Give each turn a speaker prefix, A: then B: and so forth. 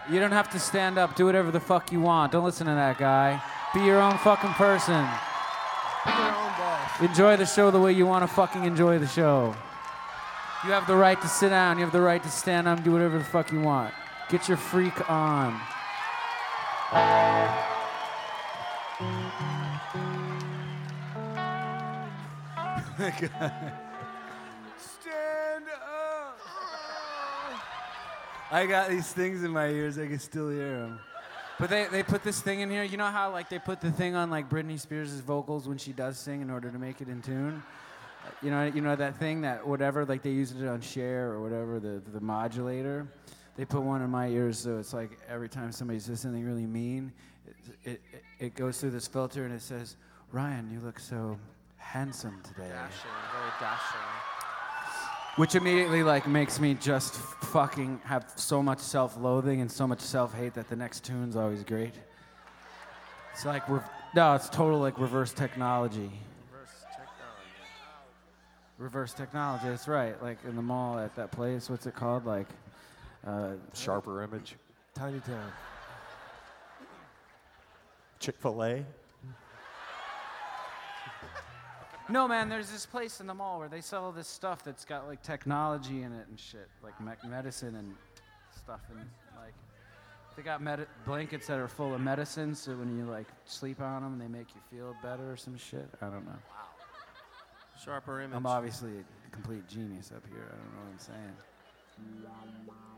A: You don't have to stand up. Do whatever the fuck you want. Don't listen to that guy. Be your own fucking person.
B: Be your own boss.
A: Enjoy the show the way you want to fucking enjoy the show. You have the right to sit down. You have the right to stand up and do whatever the fuck you want. Get your freak on.
B: Stand up.
A: I got these things in my ears. I can still hear them. But they put this thing in here. You know how like they put the thing on like Britney Spears' vocals when she does sing in order to make it in tune? You know that thing that whatever, like they use it on Cher or whatever, the modulator. They put one in my ears, so it's like every time somebody says something really mean, it goes through this filter and it says, "Ryan, you look so handsome today."
B: Dashing, very dashing.
A: Which immediately like makes me just fucking have so much self-loathing and so much self-hate that the next tune's always great. It's like it's total like reverse technology. Reverse technology, that's right. Like in the mall at that place, what's it called? Like
C: Sharper Image.
B: Tiny Town.
C: Chick-fil-A.
A: No, man, there's this place in the mall where they sell this stuff that's got like technology in it and shit, like medicine and stuff, and like they got blankets that are full of medicine, so when you like sleep on them, they make you feel better or some shit. I don't know. Wow.
B: Sharper Image.
A: I'm obviously a complete genius up here. I don't know what I'm saying.